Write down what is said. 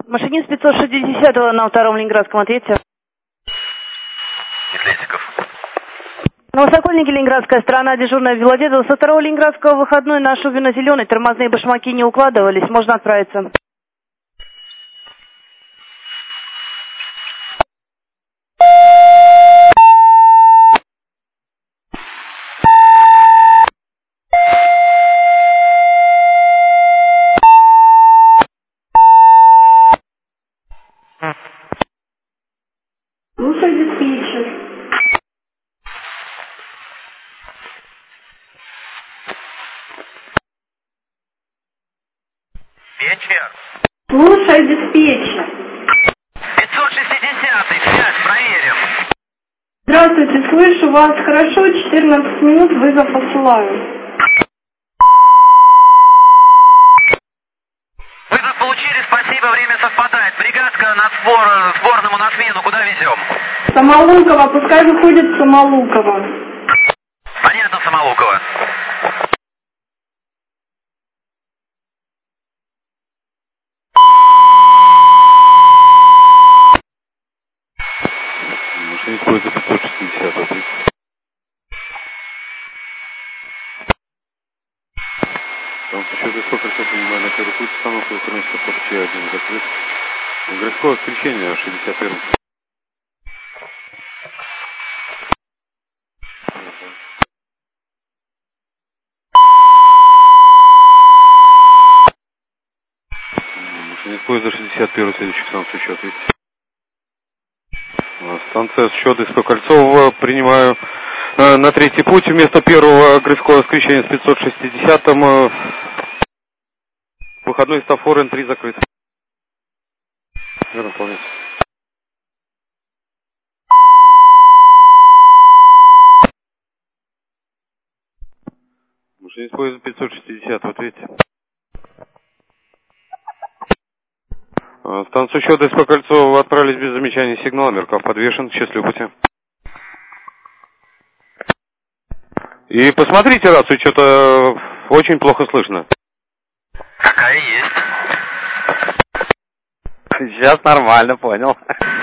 Машинист 560 на втором Ленинградском, ответьте. Итлетиков. Новосокольники, Ленинградская сторона, дежурная Белодедова. Со второго Ленинградского выходной на Шубино-Зеленый, тормозные башмаки не укладывались, можно отправиться. Слушай, диспетчер. Вечер. Слушай, диспетчер. 560-й, связь, проверим. Здравствуйте, слышу вас хорошо, 14 минут, вызов посылаю. Вызов получили, спасибо, время совпадает. Бригадка на сборному на смену, куда везем? Самолуково, пускай выходит Самолуково. Понятно, Самолуково. Машинист поезда 560, ответь. Там еще до сколько часов минимальная первый путь, остановка электронического порча 1 закрыт. Городское воскресенье 61. Машинист поезда 61, следующий к станцию еще ответь. Станция счет СП Кольцова, принимаю на третий путь вместо первого городского воскресенья с 560-м. Выходной стафор Н3 закрыт. Верно, выполняйте. Машинист поезда 560, ответьте. Станцию счета СП Кольцова отправились без замечаний сигнала, Меркав подвешен, счастливого пути. И посмотрите рацию, что-то очень плохо слышно. Какая есть. Сейчас нормально, понял.